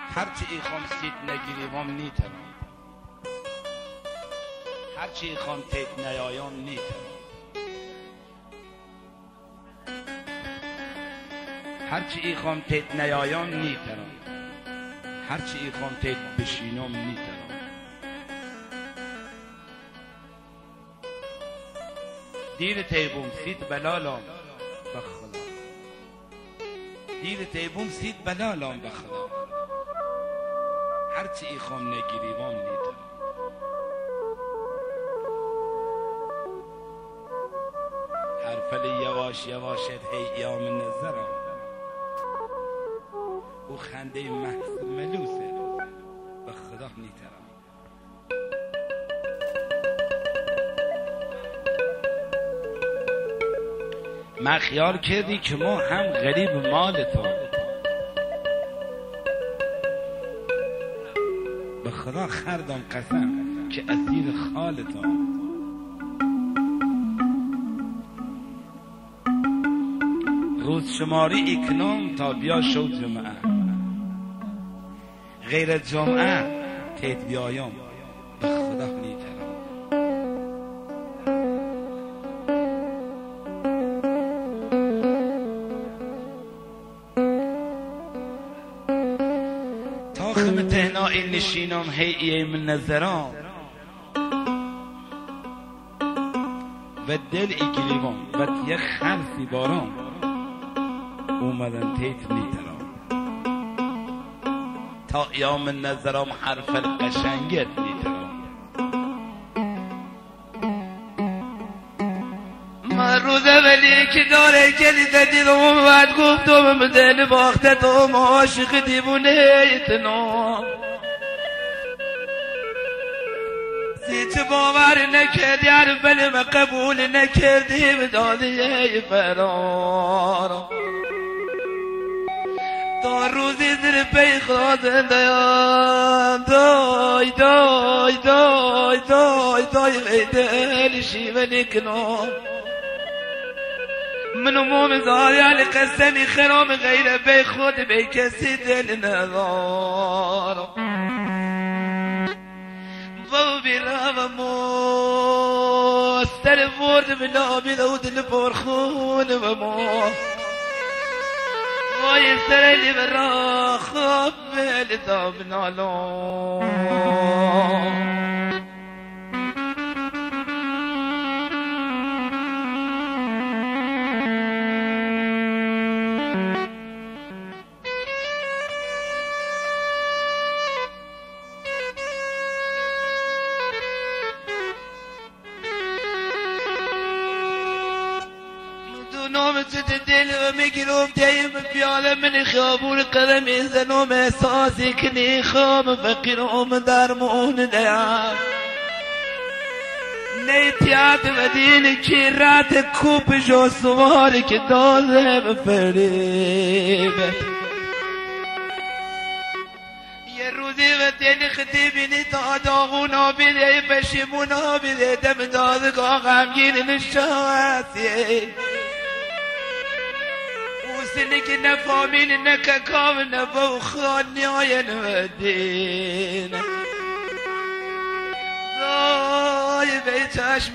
هرچی ایخوام سید نگیریوام نیترم، هرچی ایخوام تیت نیایام نیترم، هرچی ایخوام تیت نیایام نیترم، هرچی ایخوام تیت بشینم نیترم. دیر تیبون سید بلالام بخدا، دیر تیبون سید بلالام بخدا، هرچی ایخوام نگیریوام نیترم. حرفل یواش یواشت هی ایام نظرم، او خنده محض ملوسه به خدا نیترم. من خیال کردی که ما هم غریب مالتو، به خدا خردم قسم که اسیر خالتو. روز شماری اکنام تا بیا شو جمعه، غیر جمعه تیت بیایم به خدا نیترم. تا خم تهنایی نشینم هی ایم نظرام و دل ایگلیوام و یه خرسی بارام اومدن تیت نیترم. تا ایام نظرم حرف قشنگت نیترم. من روز ولی که داره کلیت دیدم بعد گفتم به دل باختتم عاشق دیوونه ایتنام. چه باور نکردی حرف من قبول نکردی به داده فرار. تا روزی زیر پی خدا زندهام دای دای دای دای دای دل شیوه نکنم. منو مومزاری علی قسمی خرام غیر بی خود بی کسی دل ندارم. و بیرم مستر ورد بنابی دو دل پرخون و ما وای سرلی برا خواب بلتا بنالون. نامت دل و میگیرم دایم پیاله من خیابون قدمی زنم احساسی کنی خام فقیرم درمون دیم نیتیات و دین کی رات کوپ جو سواری که دازه بفریبت. یه روزی و دل خطیبینی تا داغون آبیده پشیمون آبیده دم دادگاه غمگین نشاسی سنی که نفامین نککام نبو خانی های نودین دای بی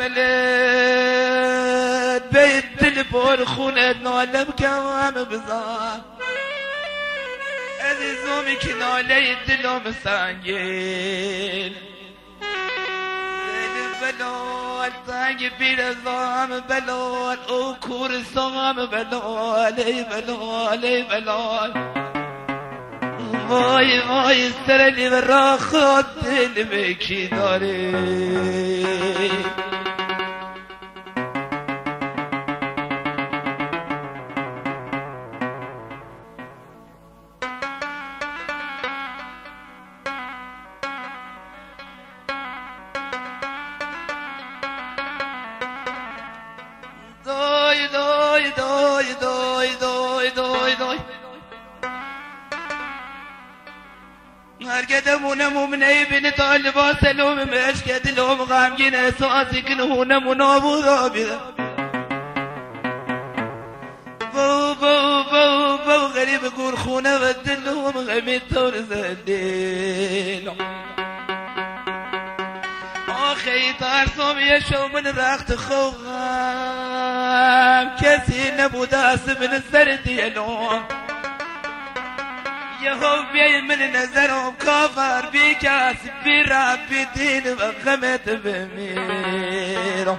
چشملت بی دل پر خونت نالم کم بزن عزیزومی که ناله دلم سنگین بلال تنگ بیرزام بلال او کورستان بلال ای بلال ای بلال. وای وای سرلی و را خود دل بکی داری. هرگدمونه ممنه بین تا لباس لوم مشکد لوم غمگین احساسی کنونه منابود آبیده بو بو بو بو غریب بقول خونا بدلهم غمي تورز الدين آخي ترسم يشو من رخت خوغم كسي نبو داس من السرد يلوم يهو بي من نظرهم كافر بكاس برب دين وغمت بميرو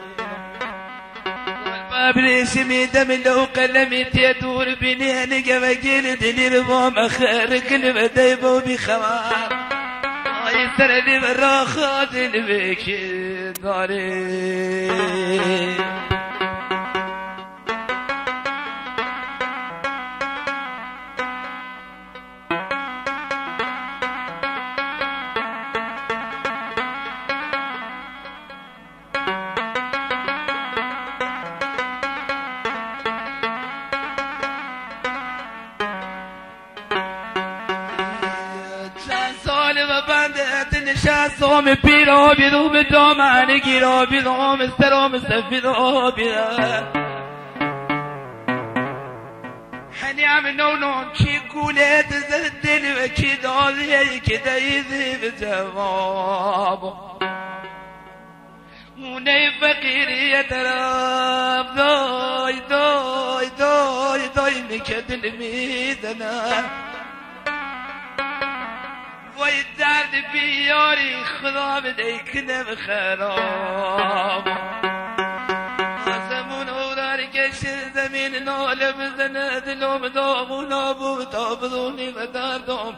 والبابريش ميدم لو قلمي تيدور بني نقا وقيل دليل بوم اخر كل بديبو بخوار يسر لي براخات البكي داري شاسوم پیرو بیرو به دامن گیرو بیرو مسترو مستفیدو بیرو هنی عم نونون کی گوله دل و کی دالیه که دایزی به جواب اونه فقیری طرف دای دای دای دای نکدل میزنم وای درد بیاری خدا بده کنه بخراب آسمون او داری کشه زمین ناله بزنه دلوم داغو نابو تا بدونی و دردم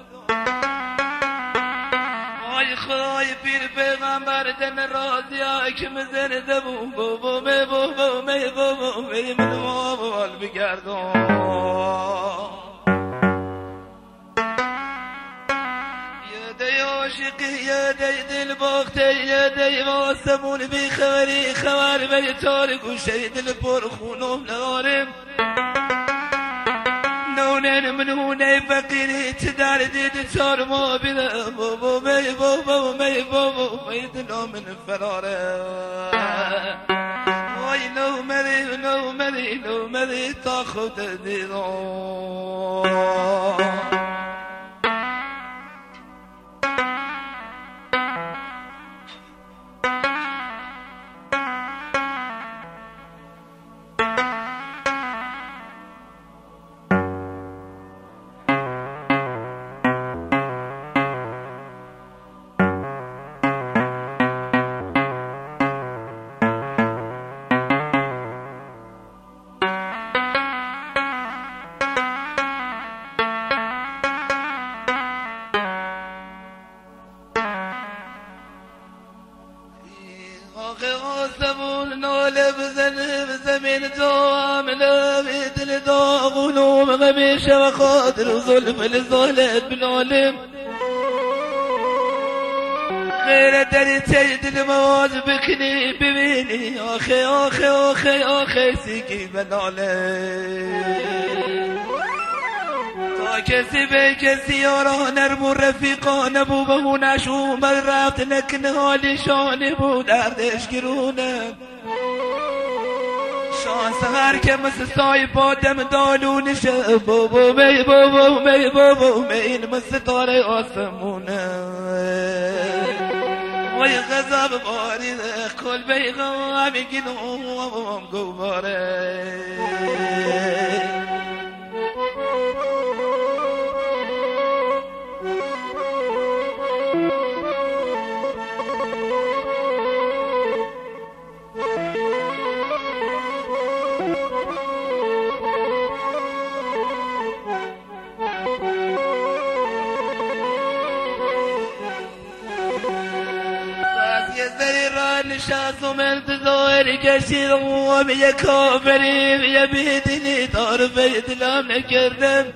وای خدای پیر پیغمبر دن راضی های که مزنه دبوم بابو می بابو می بابو می منو بال بگردم يا دي البوقت يا دي واسمون بخبري خوار بيتارك وشيد البرخونوم نارم نونين من هوني فقيري تدار دي تار ما بلا بابو مي بابو مي بابو ميدنا من فراره وي نو مدي نو مدي نو مدي تاخد ديرون آسمون ناله بزنه بزمین دوام نبید لداغونوم غمیشه و خاطر و ظلم لظالت بنالم غیر دری تید المواز بکنی ببینی آخی آخی آخی آخی سیگی بنالم تا کسی به کسی یاران ارمو رفیقان بو بهو نشومد رفت نکن حالی شانه بو دردش گرونه شانس هر که مثل سای بادم دالونشه بابا می بابا می بابا می این مثل تاره آسمونه وی غضب باریده کل بیغا میگینم گوباره نشستم انتظار کشیدم یه کافری یه بیدینی طرفه دلم نکردم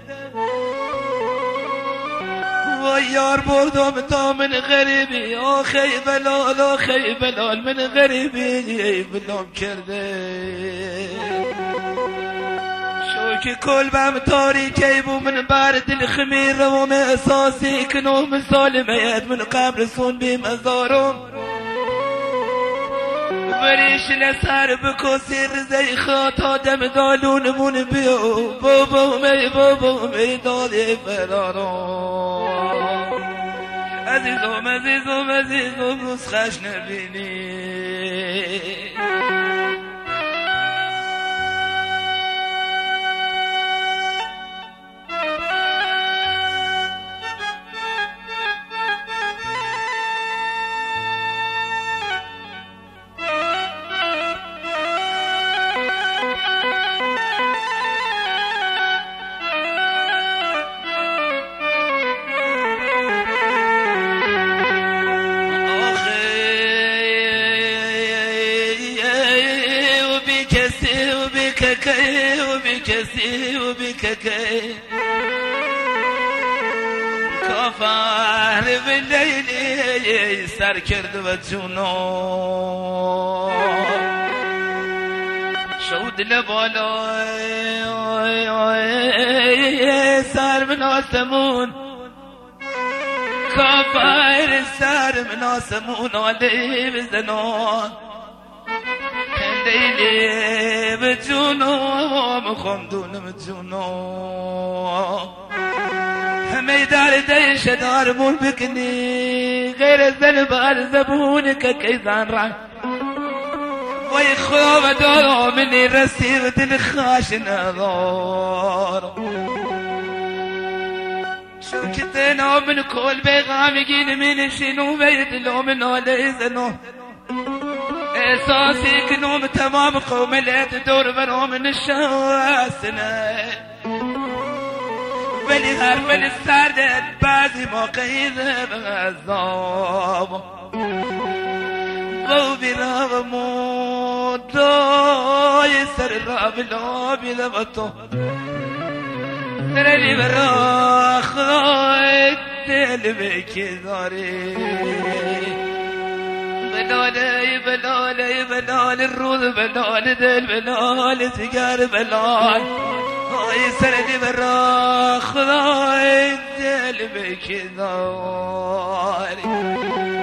وای یار بردم تا من غریبی آخی بلال آخی بلال من غریبی ای بلام کرده شوکی کلبم تاریکی بو من بر دل خمیر روم احساسی کنم سالمیت من قبر سون بی مزارم بریش لسر بکسی رزی خاطا دم دالونمون بیو بابا می داده فرارا عزیزم نسخش نبینی وبككي كفار بالليل سر کرد و جونو شود لبالای سر من آسمون كفار سر من آسمون علی بزنان لیلی بجونم خمدونم جونم همه درده شدارمون بکنی غیر زلبال زبونك کیزان را وی خواب دارو منی رسیب دل خاش ندار شو کتنا من کل بیغامگین من شنو بیدلو من آلی زنو احساسي كنوم تمام قوم لا تدور برهم من الشواسنا بلي هرب السردة بعضي ما قيد بغزام بو براب موضا يسر الراب العابي لبطو سرلي برا خلايت دل بكي داري بلال الروض بلال دل بلال سيجار بلال هاي سردي برا خداي دل بكذاري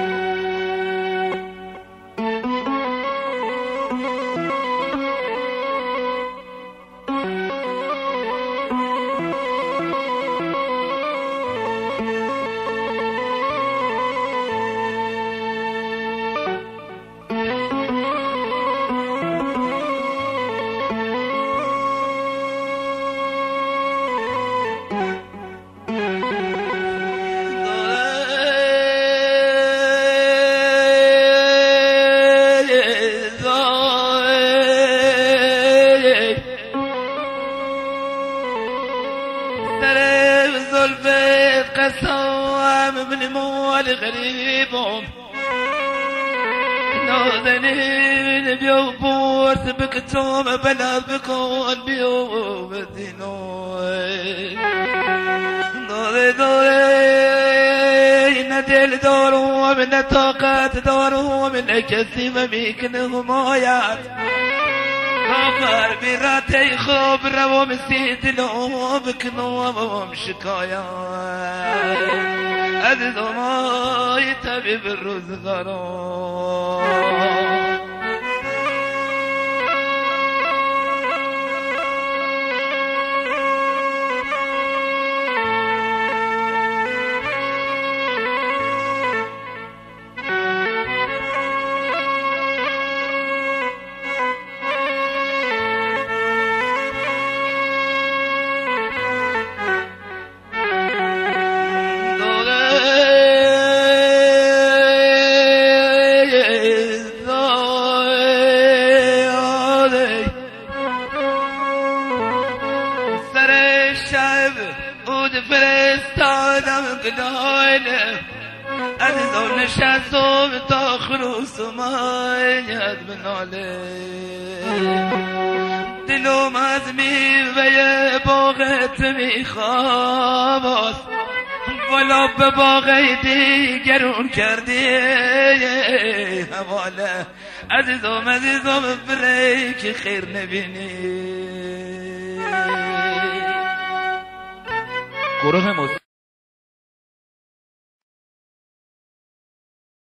قسام من مول غريبهم ناذنين بيو بورس بكتوم بلا بكون بيو بدينوي ناذنين ندل دورو من طاقات دورو من كسيم ميكنهم آيات خبر براتي خبر ومسيت لهم بكنوم شكايات عزيز ما يتبي بالرزقران عزيزو نشستو بتاخرو سمايت بنالي دلو مزمي ويا باغت میخواباس ولا به باغ دیگرون کردی حواله عزیزم بری که خیر نبینی. گروه